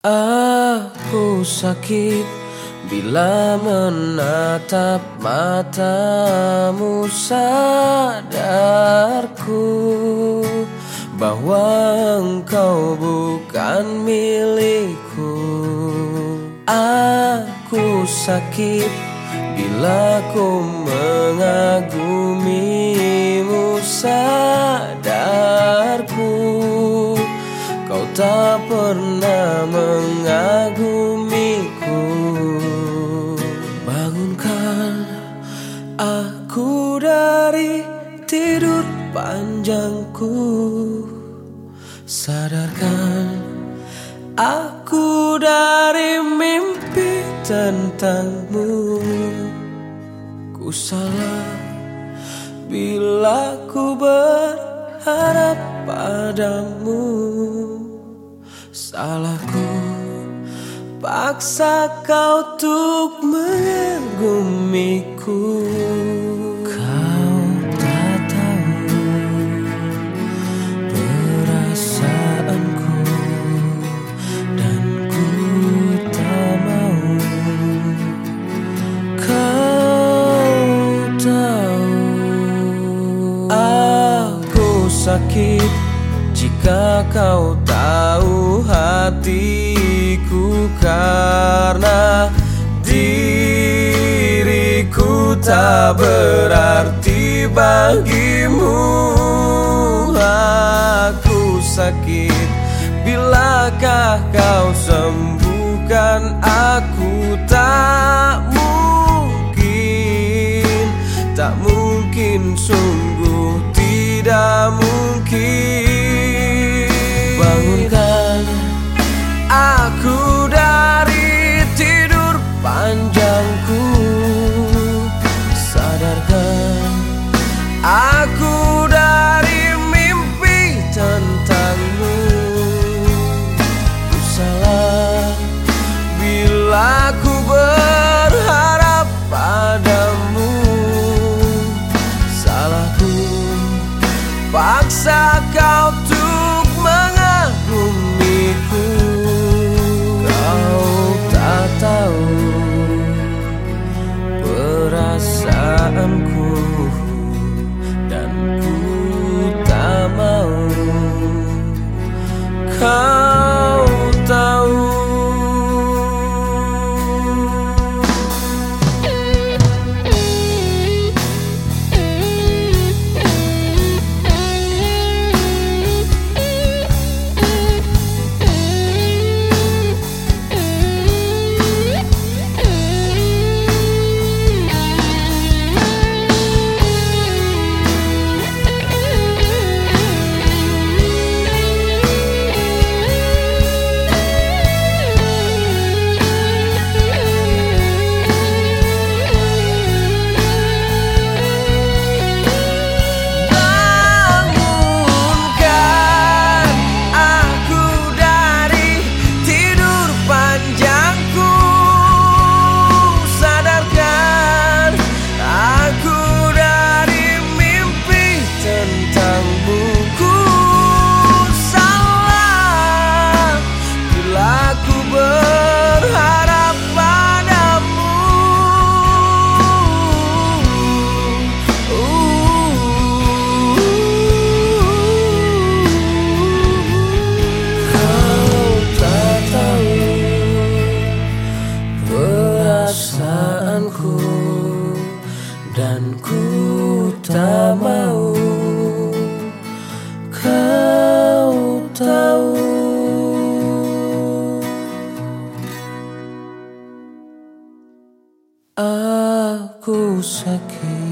Aku sakit bila menatap matamu, sadarku bahwa engkau bukan milikku. Aku sakit bila ku mengagumimu, sadarku kau tak pernah mengagumiku. Bangunkan aku dari tidur panjangku, sadarkan aku dari mimpi tentangmu. Ku salah bila ku berharap padamu. Salahku paksa kau untuk mengagumiku. Kau tak tahu perasaanku, dan ku tak mau kau tahu. Aku sakit jika kau tahu hatiku, karena diriku tak berarti bagimu. Aku sakit bilakah kau sembuhkan aku. Tak mungkin, sungguh tidak mungkin. Bangunkan aku dari tidur panjangku, sadarkan aku dari mimpi tentangmu. Ku salah bila ku berharap padamu. Salahku paksa kau untuk mengagumiku. Kau tak tahu perasaanku, dan ku tak mau kau tahu. Perasaanku, dan ku tak mau kau tahu. Aku sakit